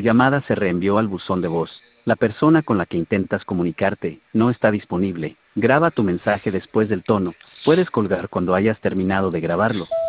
llamada se reenvió al buzón de voz. La persona con la que intentas comunicarte no está disponible. Graba tu mensaje después del tono. Puedes colgar cuando hayas terminado de grabarlo.